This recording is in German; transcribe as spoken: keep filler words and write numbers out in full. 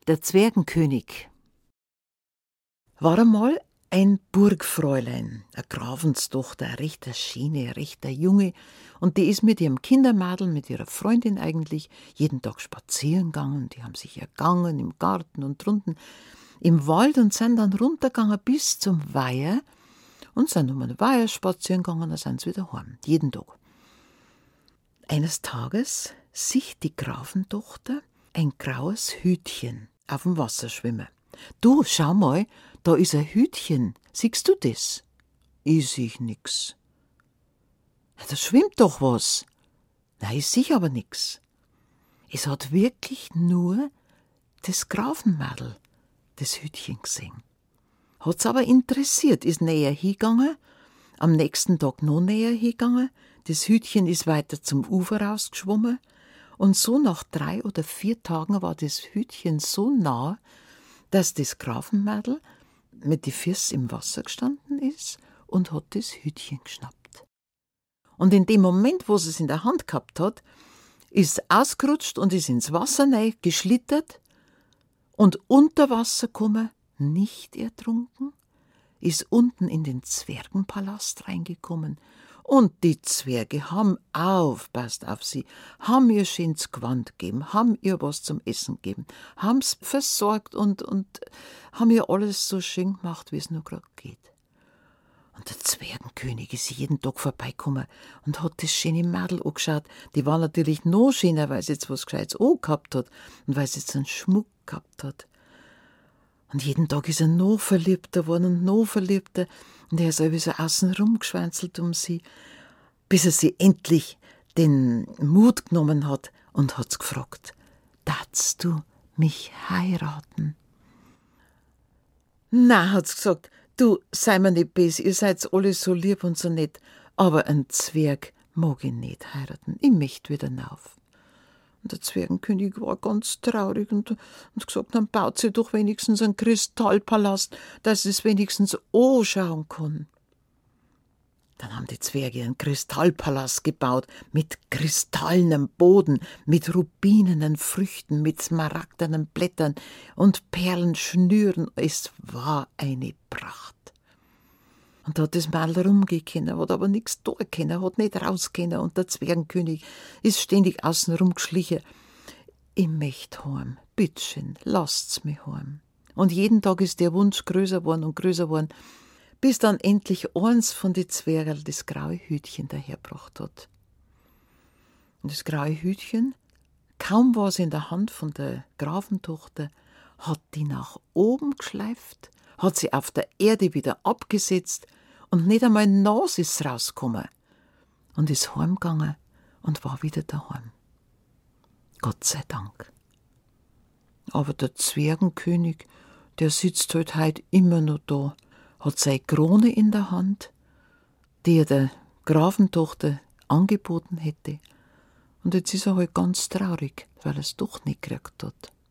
Der Zwergenkönig. War einmal ein Burgfräulein, eine Grafenstochter, eine rechter Schiene, ein rechter Junge, und die ist mit ihrem Kindermadel, mit ihrer Freundin eigentlich, jeden Tag spazieren gegangen. Die haben sich ergangen im Garten und drunten im Wald und sind dann runtergegangen bis zum Weiher und sind um den Weiher spazieren gegangen, dann sind sie wieder heim, jeden Tag. Eines Tages sieht die Grafentochter ein graues Hütchen auf dem Wasser schwimmen. Du, schau mal, da ist ein Hütchen. Siehst du das? Ich sehe nix. Ja, da schwimmt doch was. Nein, ich sehe aber nix. Es hat wirklich nur das Grafenmadel, das Hütchen gesehen. Hat's aber interessiert, ist näher hingegangen, am nächsten Tag noch näher hingegangen, das Hütchen ist weiter zum Ufer rausgeschwommen und so nach drei oder vier Tagen war das Hütchen so nah, dass das Grafenmadel mit den Füßen im Wasser gestanden ist und hat das Hütchen geschnappt. Und in dem Moment, wo sie es in der Hand gehabt hat, ist es ausgerutscht und ist ins Wasser rein geschlittert und unter Wasser gekommen, nicht ertrunken, ist unten in den Zwergenpalast reingekommen. Und die Zwerge haben aufpasst auf sie, haben ihr schönes Gewand gegeben, haben ihr was zum Essen gegeben, haben es versorgt und, und haben ihr alles so schön gemacht, wie es nur gerade geht. Und der Zwergenkönig ist jeden Tag vorbeigekommen und hat das schöne Mädel angeschaut. Die war natürlich noch schöner, weil sie jetzt was Gescheites angehabt hat und weil sie jetzt einen Schmuck gehabt hat. Und jeden Tag ist er noch verliebter geworden und noch verliebter. Und er ist irgendwie so außen rumgeschwänzelt um sie, bis er sie endlich den Mut genommen hat und hat's gefragt: Darfst du mich heiraten? Na, hat's gesagt, du, sei mir nicht böse, ihr seid alle so lieb und so nett, aber ein Zwerg mag ich nicht heiraten, ich möchte wieder rauf. Und der Zwergenkönig war ganz traurig und hat gesagt, dann baut sie doch wenigstens einen Kristallpalast, dass sie es wenigstens anschauen kann. Dann haben die Zwerge einen Kristallpalast gebaut, mit kristallenem Boden, mit rubinenen Früchten, mit smaragdenen Blättern und Perlenschnüren. Es war eine Pracht. Und da hat das Mädel rumgehen, hat aber nichts tun können, hat nicht rausgehen. Und der Zwergenkönig ist ständig außen rumgeschlichen. Ich möchte heim, bitteschön, lasst's mich heim. Und jeden Tag ist der Wunsch größer geworden und größer geworden, bis dann endlich eins von den Zwergerl das graue Hütchen dahergebracht hat. Und das graue Hütchen, kaum war es in der Hand von der Grafentochter, hat die nach oben geschleift, hat sie auf der Erde wieder abgesetzt und nicht einmal Nas ist rausgekommen und ist heimgegangen und war wieder daheim. Gott sei Dank. Aber der Zwergenkönig, der sitzt halt heut immer noch da, hat seine Krone in der Hand, die er der Grafentochter angeboten hätte. Und jetzt ist er halt ganz traurig, weil er es doch nicht gekriegt hat.